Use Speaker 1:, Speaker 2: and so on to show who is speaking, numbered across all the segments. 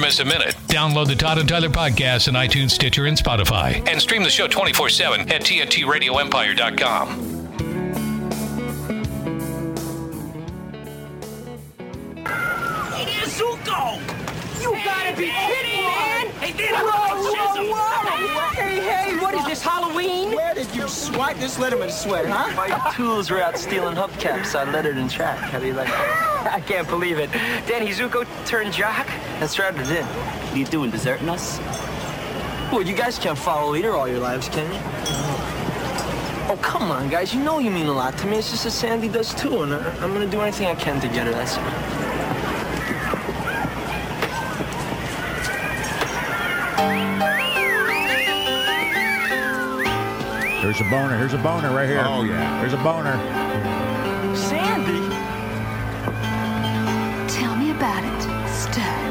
Speaker 1: miss a minute. Download the Todd and Tyler podcast on iTunes, Stitcher, and Spotify. And stream the show 24/7 at TNTRadioEmpire.com.
Speaker 2: Zuko! You gotta be kidding, man! Hey, whoa! Hey, what is this, Halloween?
Speaker 3: Where did you swipe this Letterman sweater, huh?
Speaker 4: My tools were out stealing hubcaps on lettered and track. How do you like that?
Speaker 2: I can't believe it. Danny Zuko turned jock?
Speaker 4: That's right, I did. What are you doing, deserting us? Well, you guys can't follow leader all your lives, can you? Oh, come on, guys. You know you mean a lot to me. It's just as Sandy does, too, and I'm gonna do anything I can to get her, that's it.
Speaker 5: Here's a boner. Here's a boner right here.
Speaker 6: Oh, yeah.
Speaker 5: Here's a boner.
Speaker 4: Sandy?
Speaker 7: Tell me about it, Stud.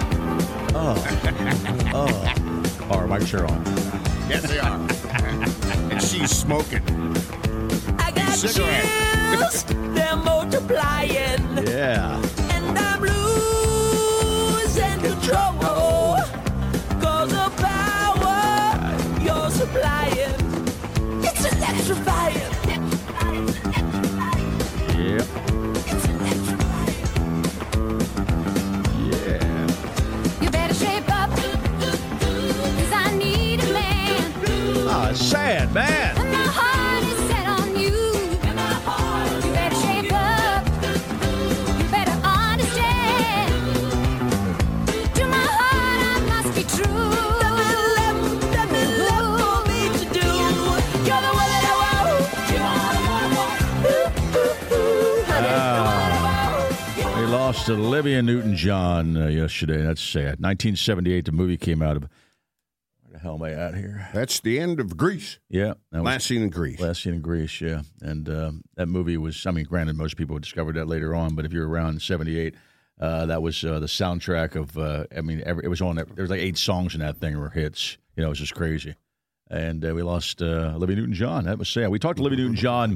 Speaker 5: Oh, our mics are on.
Speaker 6: Yes, they are. And she's smoking.
Speaker 2: I got chills, they're multiplying.
Speaker 5: Yeah.
Speaker 2: And I'm losing control. Cause the power you're supplying, it's electrifying.
Speaker 5: Yep.
Speaker 2: It's electrifying.
Speaker 5: Yeah.
Speaker 7: You better shape up, 'cause I need a man.
Speaker 5: Oh, sad, man.
Speaker 7: And my heart is set on you. You better shape up. You better understand. To my heart, I must be true.
Speaker 2: Let me love for me to do. You're the one that I want.
Speaker 5: We lost to Olivia Newton-John yesterday. That's sad. 1978, the movie came out of. Where the hell am I at here?
Speaker 6: That's the end of Grease.
Speaker 5: Yeah. That
Speaker 6: Last scene in Grease.
Speaker 5: Last scene in Grease, yeah. And that movie was, I mean, granted, most people discovered that later on, but if you're around in 78, that was the soundtrack of, it was on, there was like 8 songs in that thing were hits. You know, it was just crazy. And we lost Olivia Newton-John. That was sad. We talked to Olivia Newton-John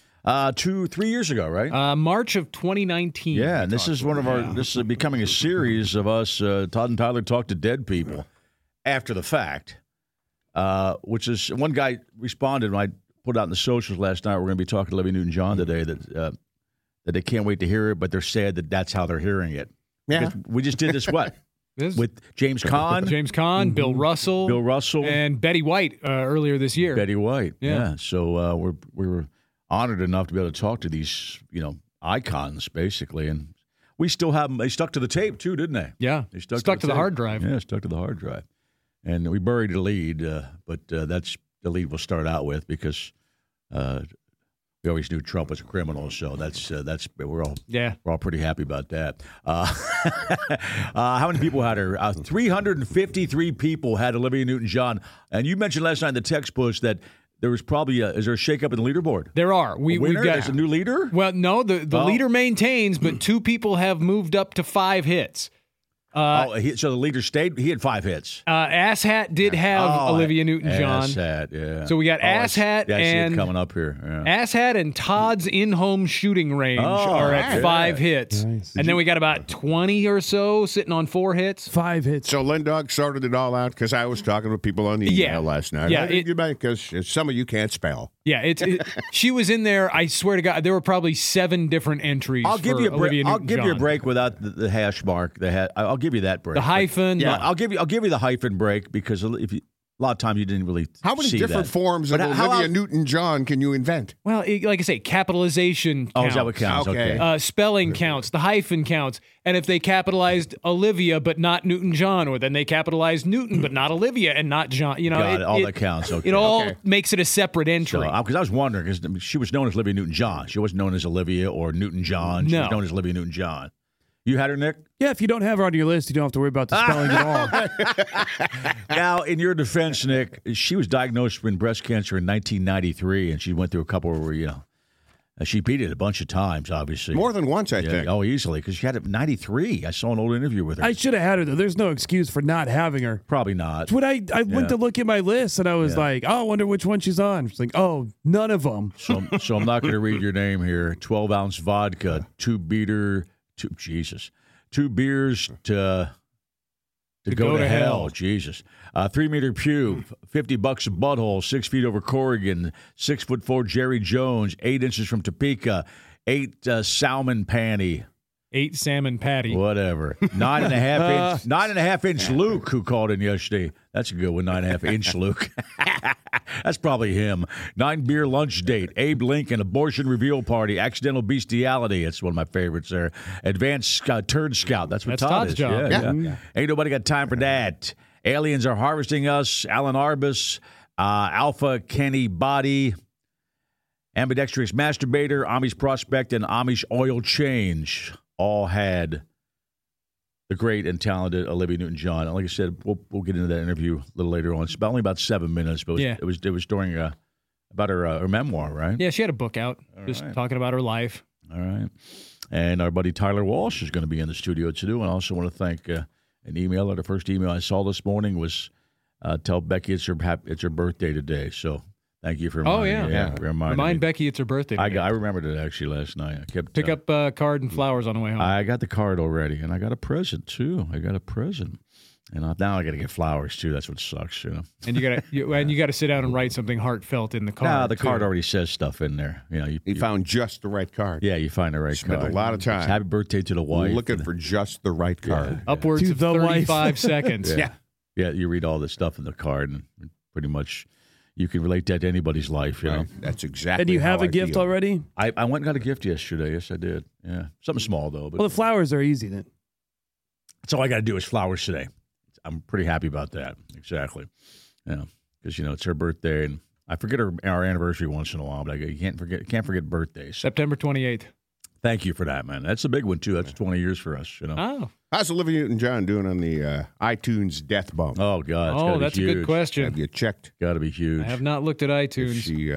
Speaker 5: 3 years ago, right?
Speaker 8: March of 2019.
Speaker 5: Yeah, and this is one of our, this is becoming a series of us, Todd and Tyler talk to dead people after the fact, which is, one guy responded when I put out in the socials last night, we're going to be talking to Olivia Newton-John today, that they can't wait to hear it, but they're sad that that's how they're hearing it.
Speaker 6: Yeah.
Speaker 5: Because we just did this, what? With James Caan.
Speaker 8: James Caan, Bill Russell. And Betty White earlier this year.
Speaker 5: Betty White,
Speaker 8: Yeah.
Speaker 5: So we were honored enough to be able to talk to these, icons, basically. And we still have them. They stuck to the tape, too, didn't they?
Speaker 8: Yeah.
Speaker 5: They
Speaker 8: stuck to the
Speaker 5: tape.
Speaker 8: hard drive.
Speaker 5: Yeah, stuck to the hard drive. And we buried the lead, but that's the lead we'll start out with because we always knew Trump was a criminal, so that's we're all pretty happy about that. How many people had her? 353 people had Olivia Newton-John, and you mentioned last night in the text push that there was probably is there a shakeup in the leaderboard?
Speaker 8: There are.
Speaker 5: We've got there's a new leader.
Speaker 8: Well, no, the leader maintains, but 2 people have moved up to 5 hits.
Speaker 5: So the leader stayed. He had 5 hits.
Speaker 8: Asshat did have Olivia Newton-John.
Speaker 5: Asshat, yeah.
Speaker 8: So we got Asshat
Speaker 5: I see it
Speaker 8: and
Speaker 5: coming up here. Yeah.
Speaker 8: Asshat and Todd's in-home shooting range are at 5 hits,
Speaker 9: Nice.
Speaker 8: and then we got about 20 or so sitting on 4 hits.
Speaker 9: 5 hits.
Speaker 6: So Lindog sorted it all out because I was talking with people on the email last night.
Speaker 8: Yeah,
Speaker 6: because some of you can't spell.
Speaker 8: Yeah, she was in there. I swear to God, there were probably 7 different entries.
Speaker 5: I'll give you a break.
Speaker 8: Olivia
Speaker 5: I'll give you a
Speaker 8: Newton-John.
Speaker 5: break without the hash mark. I'll give you that break.
Speaker 8: The hyphen.
Speaker 5: Yeah, I'll give you the hyphen break because if you, a lot of times you didn't really.
Speaker 6: How many
Speaker 5: see
Speaker 6: different
Speaker 5: that.
Speaker 6: forms of Olivia Newton-John can you invent?
Speaker 8: Well, like I say, capitalization counts.
Speaker 5: Oh, is that what counts? Okay.
Speaker 8: Spelling counts. The hyphen counts. And if they capitalized Olivia but not Newton-John, or then they capitalized Newton but not Olivia and not John,
Speaker 5: Got it. All that counts. Okay.
Speaker 8: It all makes it a separate entry.
Speaker 5: Because I was wondering, because she was known as Olivia Newton-John. She wasn't known as Olivia or Newton-John. She was known as Olivia Newton-John. You had her, Nick?
Speaker 9: Yeah, if you don't have her on your list, you don't have to worry about the spelling at all.
Speaker 5: Now, in your defense, Nick, she was diagnosed with breast cancer in 1993, and she went through a couple where, she beat it a bunch of times, obviously.
Speaker 6: More than once, I think.
Speaker 5: Oh, easily, because she had it in 93. I saw an old interview with her.
Speaker 9: I should have had her, though. There's no excuse for not having her.
Speaker 5: Probably not.
Speaker 9: When I went to look at my list, and I was like, I wonder which one she's on. She's like, none of them.
Speaker 5: So I'm not going to read your name here. 12-ounce vodka, 2 beers to To go to hell. Jesus. 3-meter pew, $50 a butthole, 6 feet over Corrigan, 6'4" Jerry Jones, 8 inches from Topeka, 8 salmon panty.
Speaker 8: 8 salmon patty.
Speaker 5: Whatever. 9.5 inch Luke, who called in yesterday. That's a good one. 9.5 inch Luke. That's probably him. 9 beer lunch date. Abe Lincoln, abortion reveal party, accidental bestiality. That's one of my favorites there. Advanced turd scout. That's what
Speaker 8: That's
Speaker 5: Todd
Speaker 8: Todd's
Speaker 5: is.
Speaker 8: job.
Speaker 5: Yeah. Ain't nobody got time for that. Aliens are harvesting us. Alan Arbus, Alpha Kenny Body, ambidextrous masturbator, Amish prospect, and Amish oil change. All had the great and talented Olivia Newton-John. And like I said, we'll get into that interview a little later on. It's about only about 7 minutes, but it was during about her memoir, right?
Speaker 8: Yeah, she had a book out talking about her life.
Speaker 5: All right. And our buddy Tyler Walsh is going to be in the studio too. And I also want to thank an emailer. The first email I saw this morning was tell Becky it's her birthday today. So thank you for reminding me.
Speaker 8: Remind Becky it's her birthday today.
Speaker 5: I remembered it actually last night. I kept
Speaker 8: pick up a card and flowers on the way home.
Speaker 5: I got the card already, and I got a present too. And now I got to get flowers too. That's what sucks, you know.
Speaker 8: And you got to sit down and write something heartfelt in the card.
Speaker 5: No, the card already says stuff in there. You know,
Speaker 6: you found just the right card.
Speaker 5: Yeah, you find the right
Speaker 6: Spent
Speaker 5: card.
Speaker 6: a lot of time.
Speaker 5: Happy birthday to the wife.
Speaker 6: Looking for just the right card.
Speaker 5: Yeah.
Speaker 8: Upwards
Speaker 9: To
Speaker 8: of
Speaker 9: the
Speaker 8: 35 seconds.
Speaker 5: Yeah, you read all this stuff in the card, and pretty much you can relate that to anybody's life, you know.
Speaker 6: That's exactly.
Speaker 9: And you have
Speaker 6: how
Speaker 9: a gift
Speaker 6: feel.
Speaker 9: already?
Speaker 5: I went and got a gift yesterday. Yes, I did. Yeah, something small though. But
Speaker 9: Well, the flowers are easy then.
Speaker 5: that's all I got to do is flowers today. I'm pretty happy about that. Exactly. Yeah, because it's her birthday, and I forget our anniversary once in a while, but you can't forget birthdays.
Speaker 8: September 28th.
Speaker 5: Thank you for that, man. That's a big one too. That's 20 years for us. You know.
Speaker 8: Oh.
Speaker 6: How's Olivia Newton-John doing on the iTunes death bump?
Speaker 5: Oh God. It's gotta be
Speaker 8: that's
Speaker 5: huge.
Speaker 8: a good question.
Speaker 6: Have you checked?
Speaker 5: Got to be huge.
Speaker 8: I have not looked at
Speaker 6: If
Speaker 8: iTunes.
Speaker 6: she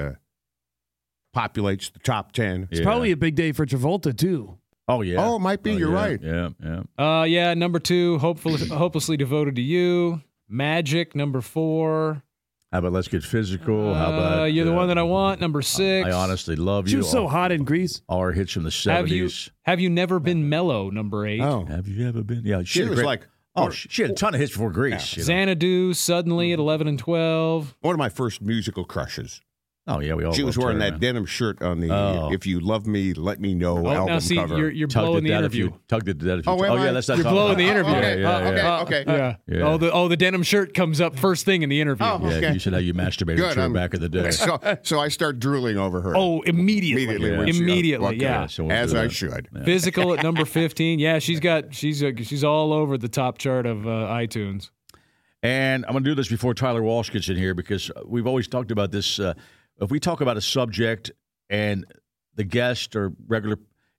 Speaker 6: populates the top 10.
Speaker 9: It's probably a big day for Travolta, too.
Speaker 5: Oh yeah.
Speaker 6: Oh, it might be. You're right.
Speaker 5: Yeah.
Speaker 8: Yeah, number 2, hopelessly devoted to you. Magic, number 4.
Speaker 5: How about Let's Get Physical? How about
Speaker 8: You're the one that I want, number 6.
Speaker 5: I honestly love
Speaker 9: She
Speaker 5: you.
Speaker 9: was so hot in Greece.
Speaker 5: All our hits from the 70s.
Speaker 8: Have you never been mellow, number 8.
Speaker 6: Oh.
Speaker 5: Have you ever been? Yeah,
Speaker 6: She was like,
Speaker 5: she had a ton of hits before Grease. you know.
Speaker 8: Xanadu, Suddenly at 11 and 12.
Speaker 6: one of my first musical crushes.
Speaker 5: Oh yeah, we all.
Speaker 6: She was
Speaker 5: loved
Speaker 6: wearing
Speaker 5: her,
Speaker 6: that
Speaker 5: man.
Speaker 6: denim shirt on the
Speaker 5: Oh.
Speaker 6: "If You Love Me, Let Me Know" album
Speaker 8: now see,
Speaker 6: cover.
Speaker 8: you're
Speaker 5: Tugged
Speaker 8: blowing
Speaker 5: at
Speaker 8: the
Speaker 5: that
Speaker 8: interview.
Speaker 5: If you, tugged at that if you.
Speaker 6: Oh, am I?
Speaker 5: Yeah, that's not.
Speaker 8: You're blowing the interview.
Speaker 6: Okay.
Speaker 8: Yeah. Oh, the denim shirt comes up first thing in the interview.
Speaker 6: Oh,
Speaker 5: Yeah,
Speaker 6: okay.
Speaker 5: you said how you masturbated
Speaker 6: Good,
Speaker 5: to her
Speaker 6: I'm-
Speaker 5: back in the day.
Speaker 6: So I start drooling over her.
Speaker 8: Oh, immediately.
Speaker 6: when she-
Speaker 8: Immediately,
Speaker 6: okay.
Speaker 8: yeah.
Speaker 5: So we'll
Speaker 6: As
Speaker 5: do
Speaker 6: I
Speaker 5: that.
Speaker 6: should.
Speaker 5: Yeah.
Speaker 8: Physical at number 15. Yeah, she's all over the top chart of iTunes.
Speaker 5: And I'm going to do this before Tyler Walsh gets in here because we've always talked about this. If we talk about a subject and the guest or regular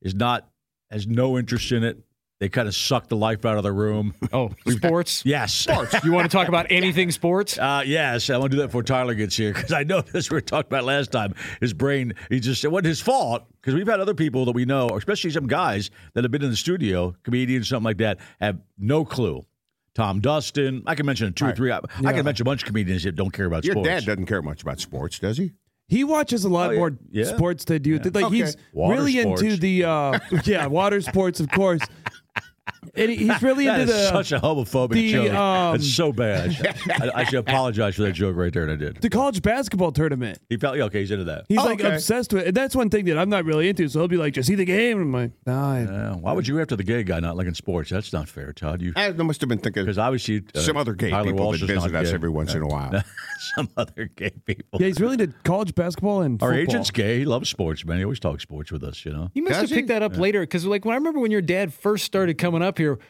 Speaker 5: has no interest in it, they kind of suck the life out of the room.
Speaker 8: Oh, sports?
Speaker 5: Yes. Sports.
Speaker 8: You want to talk about anything sports?
Speaker 5: Yes, I want to do that before Tyler gets here because I know this we were talking about last time. His brain, it wasn't his fault because we've had other people that we know, especially some guys that have been in the studio, comedians, something like that, have no clue. Tom Dustin, I can mention 2 or 3. I can mention a bunch of comedians that don't care about
Speaker 6: Your
Speaker 5: sports.
Speaker 6: dad doesn't care much about sports, does he?
Speaker 9: He watches a lot more sports than you. Like he's
Speaker 5: Water
Speaker 9: really
Speaker 5: sports.
Speaker 9: into the water sports, of course. And he's really
Speaker 5: That
Speaker 9: into
Speaker 5: is
Speaker 9: the
Speaker 5: such a homophobic joke. It's so bad. I should apologize for that joke right there, and I did.
Speaker 9: the college basketball tournament.
Speaker 5: He felt okay. He's into that.
Speaker 9: He's
Speaker 6: Oh,
Speaker 9: like
Speaker 6: okay.
Speaker 9: obsessed with it. And that's one thing that I'm not really into. So he'll be like, "Just see the game." And I'm like, "Nah."
Speaker 5: Why would you go after the gay guy not liking sports? That's not fair, Todd. You
Speaker 6: I must have been thinking
Speaker 5: because obviously
Speaker 6: some other gay
Speaker 5: Tyler
Speaker 6: people
Speaker 5: Walsh
Speaker 6: that
Speaker 5: is not
Speaker 6: visit us
Speaker 5: gay.
Speaker 6: every once in a while.
Speaker 5: Some other gay people.
Speaker 9: Yeah, he's really into college basketball and
Speaker 5: Our
Speaker 9: football.
Speaker 5: agent's gay. He loves sports, man. He always talks sports with us. You know.
Speaker 8: You must have picked that up later because, like, when I remember when your dad first started coming up here,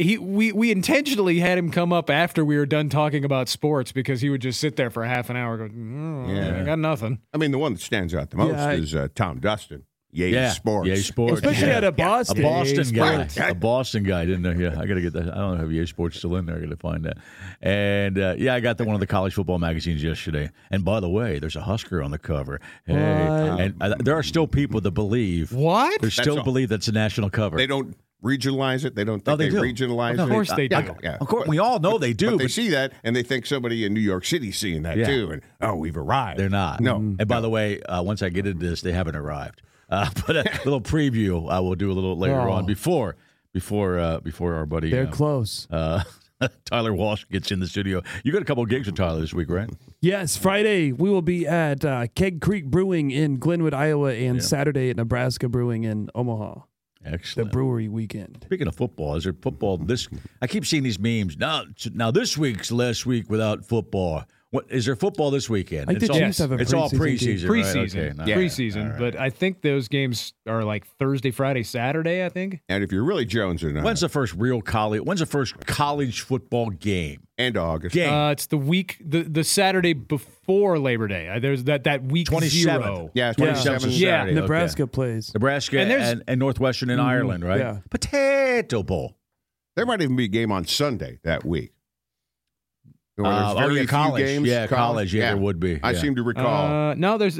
Speaker 8: we intentionally had him come up after we were done talking about sports because he would just sit there for half an hour, going, I got nothing.
Speaker 6: I mean, the one that stands out the most is Tom Dustin. Yay Sports.
Speaker 5: Yay Sports.
Speaker 9: Especially at a Boston.
Speaker 5: A Boston guy.
Speaker 6: Sports.
Speaker 5: A Boston guy. Didn't know. Yeah, I got to get that. I don't know if Yay Sports still in there. I got to find that. And I got one of the college football magazines yesterday. And by the way, there's a Husker on the cover. Hey, and there are still people that believe.
Speaker 8: What?
Speaker 5: They still believe that's a national cover.
Speaker 6: They don't regionalize it. They don't think
Speaker 5: they do.
Speaker 6: regionalize it.
Speaker 8: Of course they do.
Speaker 6: Yeah.
Speaker 5: Of course, we all know they do.
Speaker 6: But they see that, and they think somebody in New York City's seeing that too. And we've arrived.
Speaker 5: They're not.
Speaker 6: No.
Speaker 5: And by the way, once I get into this, they haven't arrived. But a little preview I will do a little later on before our buddy.
Speaker 9: They're close.
Speaker 5: Tyler Walsh gets in the studio. You got a couple of gigs with Tyler this week, right?
Speaker 9: Yes, Friday we will be at Keg Creek Brewing in Glenwood, Iowa, and Saturday at Nebraska Brewing in Omaha.
Speaker 5: Excellent.
Speaker 9: The brewery weekend.
Speaker 5: Speaking of football, is there football this? I keep seeing these memes. Now this week's last week without football. What is there football this weekend?
Speaker 9: I think the Chiefs have a
Speaker 5: It's all
Speaker 9: preseason
Speaker 5: preseason. Right?
Speaker 8: Preseason,
Speaker 5: Okay,
Speaker 8: preseason.
Speaker 5: right.
Speaker 8: But I think those games are like Thursday, Friday, Saturday. I think.
Speaker 6: And if you're really Jones or not.
Speaker 5: When's the first real college? When's the first college football game?
Speaker 6: And August.
Speaker 5: Game.
Speaker 8: It's the week, the Saturday before Labor Day. There's that week
Speaker 5: 27th.
Speaker 8: 0.
Speaker 6: Yeah,
Speaker 5: 27th
Speaker 6: 27th.
Speaker 8: Yeah.
Speaker 5: Saturday.
Speaker 9: Nebraska plays.
Speaker 5: Nebraska
Speaker 8: And
Speaker 5: and Northwestern in Ireland, right?
Speaker 9: Yeah.
Speaker 5: Potato Bowl.
Speaker 6: There might even be a game on Sunday that week. Where there's very few
Speaker 5: college.
Speaker 6: games.
Speaker 5: Yeah, college. Yeah, there would be.
Speaker 6: I
Speaker 5: Yeah.
Speaker 6: seem to recall.
Speaker 8: No, there's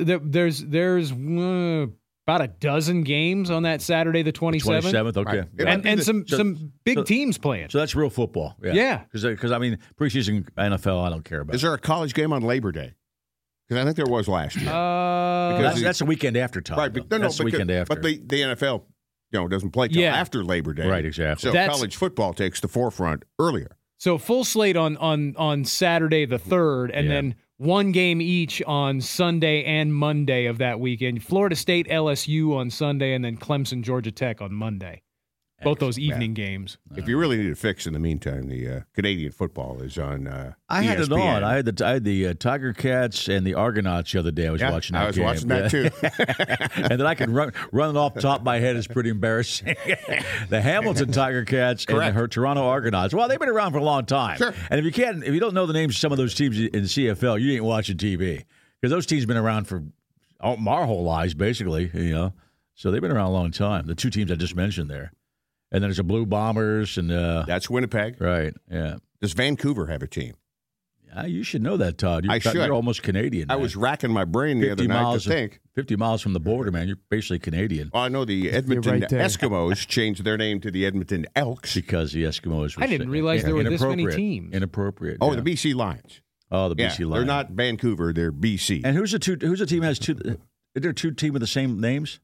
Speaker 8: about a dozen games on that Saturday, the 27th.
Speaker 5: 27th, okay.
Speaker 6: Right. It might
Speaker 8: And,
Speaker 6: be
Speaker 8: and
Speaker 6: the-
Speaker 8: some big teams playing.
Speaker 5: So that's real football.
Speaker 8: Yeah.
Speaker 5: Because I mean, preseason NFL, I don't care about.
Speaker 6: Is there a college game on Labor Day? Because I think there was last year.
Speaker 5: That's the weekend after, Tom.
Speaker 6: Right, but
Speaker 5: that's the weekend after.
Speaker 6: But the NFL, doesn't play till
Speaker 8: Yeah.
Speaker 6: after Labor Day.
Speaker 5: Right, exactly.
Speaker 6: So
Speaker 8: That's-
Speaker 6: college football takes the forefront earlier.
Speaker 8: So full slate on Saturday the 3rd, and
Speaker 5: Yeah.
Speaker 8: then one game each on Sunday and Monday of that weekend. Florida State, LSU on Sunday, and then Clemson, Georgia Tech on Monday. Both those evening games.
Speaker 6: If you really need a fix in the meantime, the Canadian football is on
Speaker 5: I had it
Speaker 6: ESPN.
Speaker 5: on. I had the Tiger Cats and the Argonauts the other day. I was watching that
Speaker 6: I was
Speaker 5: game.
Speaker 6: watching that too.
Speaker 5: And then I can run it off the top of my head is pretty embarrassing. The Hamilton Tiger Cats and
Speaker 6: Correct.
Speaker 5: the Toronto Argonauts. Well, they've been around for a long time.
Speaker 6: Sure.
Speaker 5: And if you don't know the names of some of those teams in the CFL, you ain't watching TV because those teams have been around for our whole lives, basically. So they've been around a long time. The two teams I just mentioned there, and then there's the Blue Bombers and
Speaker 6: That's Winnipeg.
Speaker 5: right, yeah.
Speaker 6: Does Vancouver have a team?
Speaker 5: You should know that, Todd.
Speaker 6: I should.
Speaker 5: You're almost Canadian.
Speaker 6: I
Speaker 5: man.
Speaker 6: was racking my brain the other night to think.
Speaker 5: 50 miles from the border, man. You're basically Canadian
Speaker 6: Well, I know the Edmonton
Speaker 9: right there.
Speaker 6: Eskimos changed their name to the Edmonton Elks.
Speaker 5: because the Eskimos were
Speaker 8: I didn't realize there were this many
Speaker 5: inappropriate.
Speaker 8: teams.
Speaker 5: Inappropriate.
Speaker 6: Oh,
Speaker 5: yeah.
Speaker 6: the BC Lions.
Speaker 5: Oh, the
Speaker 6: Yeah,
Speaker 5: BC Lions.
Speaker 6: they're not Vancouver. They're BC.
Speaker 5: And who's the team has two? Is there two teams with the same names?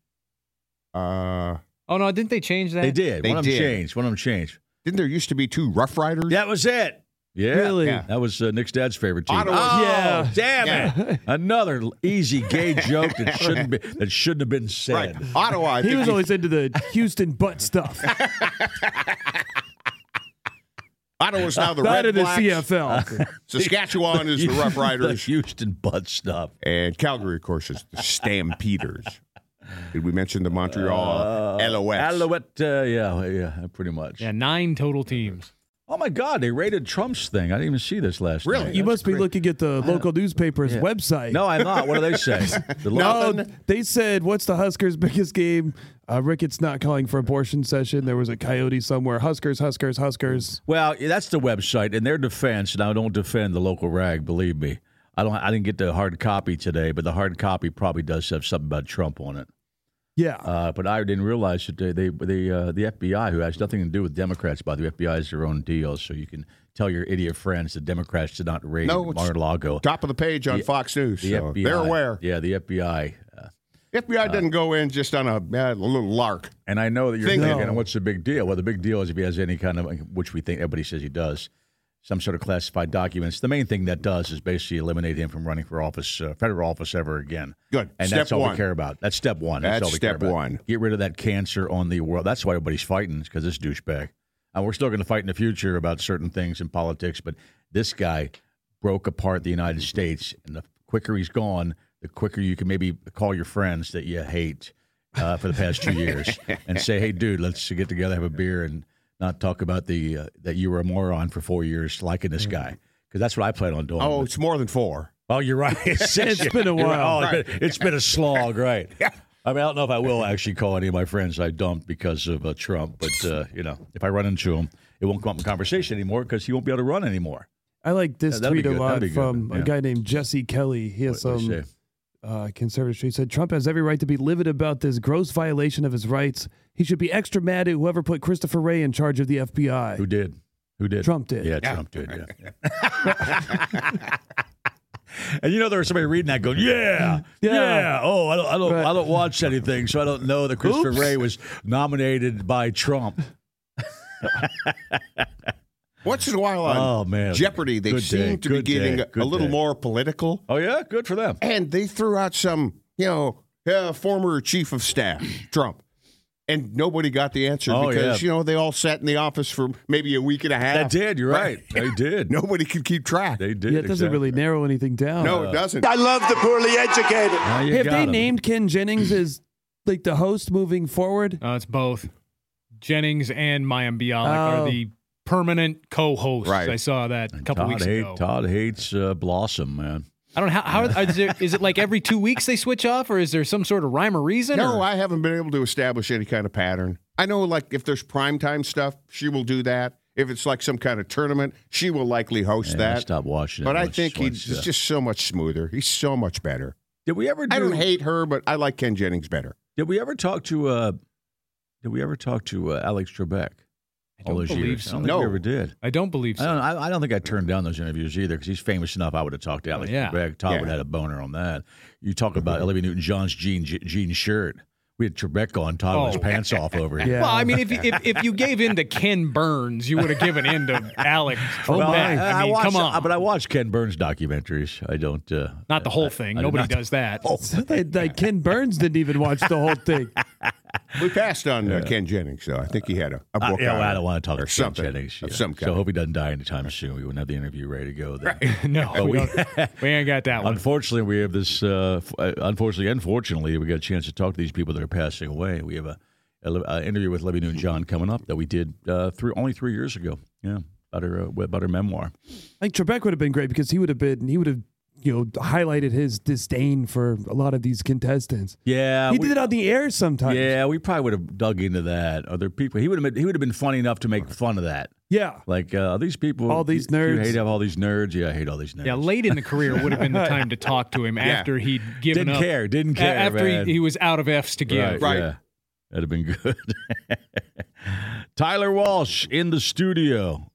Speaker 8: Oh, no, didn't they change that?
Speaker 5: They did.
Speaker 6: They
Speaker 5: One of them
Speaker 6: did.
Speaker 5: changed. One of them changed.
Speaker 6: Didn't there used to be two Rough Riders?
Speaker 5: That was it. Yeah.
Speaker 9: Really?
Speaker 6: Yeah.
Speaker 5: That was Nick's dad's favorite team.
Speaker 6: Ottawa.
Speaker 5: Oh,
Speaker 9: Yeah.
Speaker 5: damn it. Another easy gay joke that shouldn't have been said.
Speaker 6: Right. Ottawa. I
Speaker 9: He
Speaker 6: think
Speaker 9: was always into the Houston butt stuff.
Speaker 6: Ottawa's now the
Speaker 9: Not
Speaker 6: Red
Speaker 9: in the
Speaker 6: Blacks.
Speaker 9: CFL.
Speaker 6: Saskatchewan is the Rough
Speaker 5: The
Speaker 6: Riders.
Speaker 5: Houston butt stuff.
Speaker 6: And Calgary, of course, is the Stampeders. Did we mention the Montreal Alouettes?
Speaker 5: Alouette, yeah, pretty much.
Speaker 8: Yeah, 9 total teams.
Speaker 5: Oh my God, they raided Trump's thing. I didn't even see this last
Speaker 6: Really?
Speaker 5: night.
Speaker 9: You
Speaker 6: That's
Speaker 9: must be
Speaker 6: great.
Speaker 9: looking at the local newspaper's website.
Speaker 5: No, I'm not. What do they say? The
Speaker 9: No, they said, what's the Huskers' biggest game? Ricketts not calling for abortion session. There was a coyote somewhere. Huskers.
Speaker 5: Well, that's the website. In their defense, and I don't defend the local rag, believe me. I didn't get the hard copy today, but the hard copy probably does have something about Trump on it.
Speaker 9: Yeah.
Speaker 5: But I didn't realize that the FBI, who has nothing to do with Democrats, by the FBI is their own deal. So you can tell your idiot friends that Democrats did not raid
Speaker 6: No, it's
Speaker 5: Mar-a-Lago.
Speaker 6: Top of the page on Fox News.
Speaker 5: The
Speaker 6: So
Speaker 5: FBI,
Speaker 6: they're aware.
Speaker 5: Yeah, the FBI.
Speaker 6: The FBI doesn't go in just on a little lark.
Speaker 5: And I know that you're
Speaker 6: Thinking.
Speaker 5: thinking, what's the big deal? Well, the big deal is if he has any kind of, which we think everybody says he does, some sort of classified documents. The main thing that does is basically eliminate him from running for office, federal office ever again.
Speaker 6: Good.
Speaker 5: And
Speaker 6: Step
Speaker 5: that's all
Speaker 6: one.
Speaker 5: we care about. That's step one.
Speaker 6: That's
Speaker 5: all we care
Speaker 6: step
Speaker 5: about.
Speaker 6: one.
Speaker 5: Get rid of that cancer on the world. That's why everybody's fighting, because this douchebag. And we're still going to fight in the future about certain things in politics, but this guy broke apart the United States, and the quicker he's gone, the quicker you can maybe call your friends that you hate for the past 2 years and say, hey, dude, let's get together, have a beer, and not talk about the that you were a moron for 4 years liking this guy. Because that's what I plan on doing.
Speaker 6: Oh, it's more than 4.
Speaker 5: Oh, you're right.
Speaker 9: It's been a
Speaker 5: You're
Speaker 9: while.
Speaker 5: right. Oh, it's been a slog, right? Yeah. I mean, I don't know if I will actually call any of my friends I dumped because of Trump, but if I run into him, it won't come up in conversation anymore because he won't be able to run anymore.
Speaker 9: I like this
Speaker 5: that'd be
Speaker 9: tweet a
Speaker 5: good.
Speaker 9: lot
Speaker 5: That'd be good.
Speaker 9: from
Speaker 5: Yeah.
Speaker 9: a guy named Jesse Kelly. He has
Speaker 5: What'd he
Speaker 9: some
Speaker 5: say?
Speaker 9: conservative. He said Trump has every right to be livid about this gross violation of his rights. He should be extra mad at whoever put Christopher Wray in charge of the FBI.
Speaker 5: Who did?
Speaker 9: Trump did.
Speaker 5: Yeah, Trump did. Yeah. And there was somebody reading that going, yeah. Oh, I don't watch anything, so I don't know that Christopher Wray was nominated by Trump.
Speaker 6: Once in a while on Jeopardy, they seem to be getting a little more political.
Speaker 5: Oh, yeah? Good for them.
Speaker 6: And they threw out some, former chief of staff, Trump. And nobody got the answer because, they all sat in the office for maybe a week and a half.
Speaker 5: They did. You're right. They did.
Speaker 6: Nobody could keep track.
Speaker 5: They did.
Speaker 9: Yeah, it doesn't really narrow anything down.
Speaker 6: No, it doesn't.
Speaker 3: I love the poorly educated.
Speaker 9: Have they named Ken Jennings as like the host moving forward?
Speaker 8: It's both. Jennings and Mayim Bialik are the permanent co-hosts.
Speaker 6: Right.
Speaker 8: I saw that a couple weeks ago.
Speaker 5: Todd hates Blossom, man.
Speaker 8: I don't know how is it like every 2 weeks they switch off, or is there some sort of rhyme or reason?
Speaker 6: No, I haven't been able to establish any kind of pattern. I know, like, if there's primetime stuff, she will do that. If it's like some kind of tournament, she will likely host that.
Speaker 5: I stopped watching it.
Speaker 6: But I think he's just so much smoother. He's so much better.
Speaker 5: Did we ever?
Speaker 6: I don't hate her, but I like Ken Jennings better.
Speaker 5: Did we ever talk to? Alex Trebek?
Speaker 8: I don't believe so.
Speaker 5: I don't think we ever did.
Speaker 8: I don't believe so.
Speaker 5: I don't think I turned down those interviews either because he's famous enough. I would have talked to Alex Trebek. Todd would have had a boner on that. You talk about Olivia Newton-John's jean shirt. We had Trebek on. Todd with his pants off over here.
Speaker 9: Yeah.
Speaker 8: Well, I mean, if you gave in to Ken Burns, you would have given in to Alex Trebek. I mean, come on.
Speaker 5: But I watched Ken Burns documentaries. I don't.
Speaker 8: Not the whole thing. Nobody does that.
Speaker 9: Like Ken Burns didn't even watch the whole thing.
Speaker 6: We passed on Ken Jennings, so I think he had a book
Speaker 5: I
Speaker 6: out
Speaker 5: don't want to talk
Speaker 6: or
Speaker 5: about
Speaker 6: something
Speaker 5: Ken Jennings.
Speaker 6: of some kind.
Speaker 5: So I hope he doesn't die anytime soon. We wouldn't have the interview ready to go then.
Speaker 8: No, we ain't got that one.
Speaker 5: Unfortunately, we have this. Unfortunately, we got a chance to talk to these people that are passing away. We have an interview with Olivia Newton-John coming up that we did only 3 years ago. Yeah, about her memoir.
Speaker 9: I think Trebek would have been great because he would have highlighted his disdain for a lot of these contestants.
Speaker 5: Yeah,
Speaker 9: he did it on the air sometimes.
Speaker 5: Yeah, we probably would have dug into that. Other people, he would have been funny enough to make fun of that.
Speaker 9: Yeah,
Speaker 5: like these people,
Speaker 9: all these nerds.
Speaker 5: You hate to have all these nerds. Yeah, I hate all these nerds.
Speaker 8: Yeah, late in the career would have been the time to talk to him after he'd given
Speaker 5: Didn't
Speaker 8: up.
Speaker 5: Didn't care.
Speaker 8: After he was out of F's to give.
Speaker 5: Right. Yeah. That'd have been good. Tyler Walsh in the studio.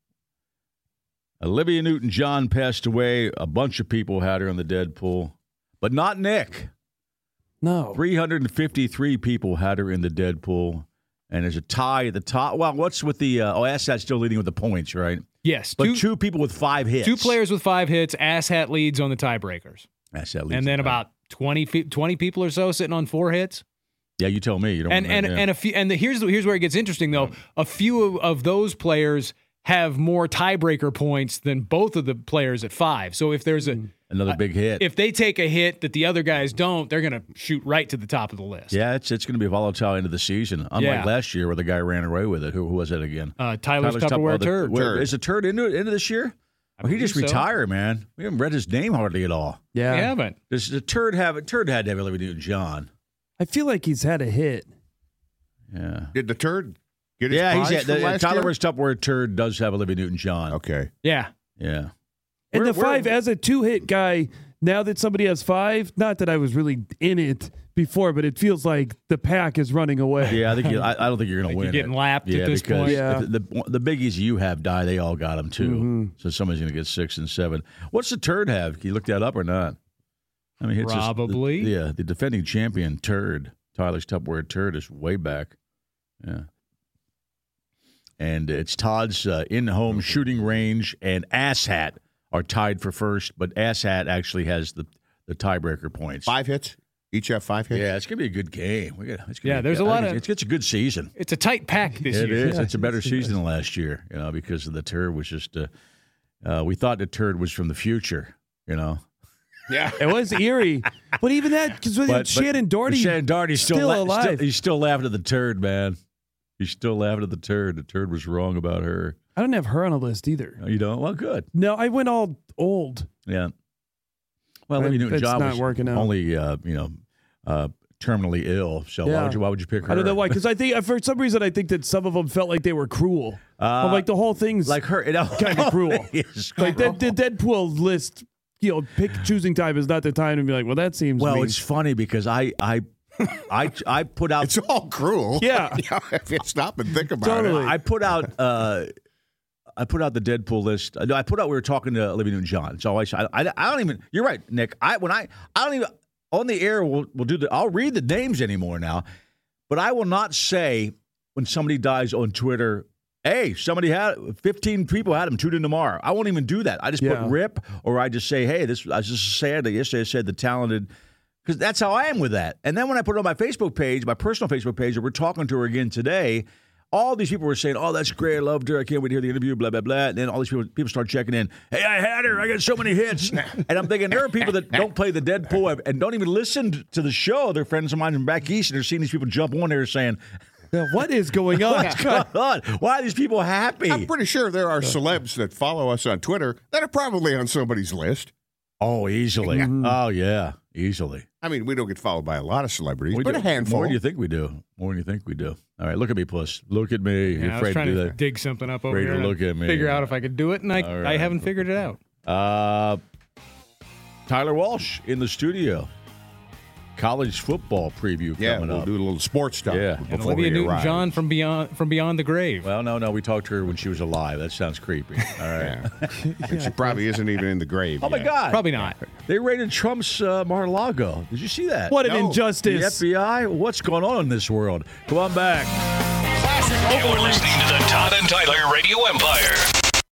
Speaker 5: Olivia Newton-John passed away. A bunch of people had her in the Deadpool, but not Nick.
Speaker 9: No.
Speaker 5: 353 people had her in the Deadpool, and there's a tie at the top. Well, what's with the Asshat's still leading with the points, right?
Speaker 8: Yes.
Speaker 5: But two people with 5 hits.
Speaker 8: 2 players with 5 hits. Asshat leads on the tiebreakers.
Speaker 5: Asshat leads.
Speaker 8: And then about 20 people or so sitting on 4 hits.
Speaker 5: Yeah, you tell me. You don't.
Speaker 8: And a few. And here's where it gets interesting though. A few of those players have more tiebreaker points than both of the players at 5. So if there's
Speaker 5: another big hit,
Speaker 8: if they take a hit that the other guys don't, they're going to shoot right to the top of the list.
Speaker 5: Yeah, it's going to be a volatile end of the season. Unlike last year where the guy ran away with it. Who was it again?
Speaker 8: Tyler's Tupperware Turd.
Speaker 5: Is the Turd into this year? He just retired, man. We haven't read his name hardly at all.
Speaker 9: Yeah,
Speaker 8: we haven't.
Speaker 5: Does the Turd had to have Olivia Newton-John.
Speaker 9: I feel like he's had a hit.
Speaker 5: Yeah.
Speaker 6: Did the Turd get his prize from last year?
Speaker 5: Tyler's Tupperware Turd does have Olivia Newton-John.
Speaker 6: Okay.
Speaker 8: Yeah.
Speaker 5: Yeah.
Speaker 9: And the 5 as a 2-hit guy, now that somebody has 5, not that I was really in it before, but it feels like the pack is running away.
Speaker 5: Yeah, I don't think you're going to win.
Speaker 8: You're getting lapped at this
Speaker 5: because
Speaker 8: point.
Speaker 9: Yeah.
Speaker 5: The biggies you have die, they all got them too.
Speaker 9: Mm-hmm.
Speaker 5: So somebody's going to get 6 and 7. What's the Turd have? Can you look that up or not? I mean, it's
Speaker 8: probably.
Speaker 5: The defending champion Turd, Tyler's Tupperware Turd, is way back. Yeah. And it's Todd's in-home shooting range and Asshat are tied for first, but Asshat actually has the tiebreaker points.
Speaker 6: 5 hits? Each have 5 hits?
Speaker 5: Yeah, it's going to be a good game.
Speaker 8: There's a lot of...
Speaker 5: It's a good season.
Speaker 8: It's a tight pack this year.
Speaker 5: It is. It's a better season than last year, because the Turd was just... we thought the Turd was from the future,
Speaker 6: Yeah.
Speaker 9: It was eerie. But even that, because Shannon Doherty's still alive.
Speaker 5: He's still laughing at the Turd, man. He's still laughing at the Turd. The Turd was wrong about her.
Speaker 9: I don't have her on a list either.
Speaker 5: Oh, you don't? Well, good.
Speaker 9: No, I went all old.
Speaker 5: Yeah. Well, Olivia Newton-John was
Speaker 9: working out.
Speaker 5: only, terminally ill. So why would you pick her?
Speaker 9: I don't know why. Because I think, for some reason, I think that some of them felt like they were cruel. But like the whole thing's
Speaker 5: like her,
Speaker 9: kind of cruel. Like the Deadpool list, choosing time is not the time to be like, well, that seems mean.
Speaker 5: It's funny because I put out.
Speaker 6: It's all cruel.
Speaker 9: Yeah.
Speaker 6: If you stop and think about it.
Speaker 5: I put out the Deadpool list. I put out. We were talking to Olivia Newton-John. So I don't even. You're right, Nick. I don't even on the air. We'll do the. I'll read the names anymore now, but I will not say when somebody dies on Twitter hey, somebody had 15 people had him tuned in tomorrow. I won't even do that. I just put rip, or I just say, hey, this. I just said yesterday. I said the talented, because that's how I am with that. And then when I put it on my Facebook page, my personal Facebook page, and we're talking to her again today. All these people were saying, oh, that's great. I loved her. I can't wait to hear the interview, blah, blah, blah. And then all these people start checking in. Hey, I had her. I got so many hits. And I'm thinking, there are people that don't play the Deadpool and don't even listen to the show. They're friends of mine from back east, and they're seeing these people jump on there saying,
Speaker 9: what is going on?
Speaker 5: What's going on? Why are these people happy?
Speaker 6: I'm pretty sure there are celebs that follow us on Twitter that are probably on somebody's list.
Speaker 5: Oh, easily. Oh, yeah, easily.
Speaker 6: I mean, we don't get followed by a lot of celebrities,
Speaker 5: We
Speaker 6: but
Speaker 5: do.
Speaker 6: a handful.
Speaker 5: More than you think we do. More than you think we do. All right, look at me, Puss. Look at me. You're
Speaker 8: I was
Speaker 5: afraid to
Speaker 8: trying
Speaker 5: do
Speaker 8: to
Speaker 5: that.
Speaker 8: dig something up over
Speaker 5: Afraid
Speaker 8: here.
Speaker 5: to look at me.
Speaker 8: Figure out if I could do it, and I
Speaker 5: right.
Speaker 8: haven't figured it out.
Speaker 5: Tyler Walsh in the studio. College football preview coming
Speaker 6: we'll
Speaker 5: up.
Speaker 6: do a little sports stuff.
Speaker 5: Yeah.
Speaker 8: And
Speaker 6: before
Speaker 8: Olivia
Speaker 6: we arrive.
Speaker 8: Newton-John from Beyond the Grave.
Speaker 5: Well, no, we talked to her when she was alive. That sounds creepy. All right.
Speaker 6: And she probably isn't even in the grave.
Speaker 5: Oh, my
Speaker 6: yet.
Speaker 5: God.
Speaker 8: Probably not.
Speaker 5: They raided Trump's Mar-a-Lago. Did you see that?
Speaker 9: What an
Speaker 6: No.
Speaker 9: injustice.
Speaker 5: The FBI? What's going on in this world? Come on back.
Speaker 1: You're listening to the Todd and Tyler Radio Empire.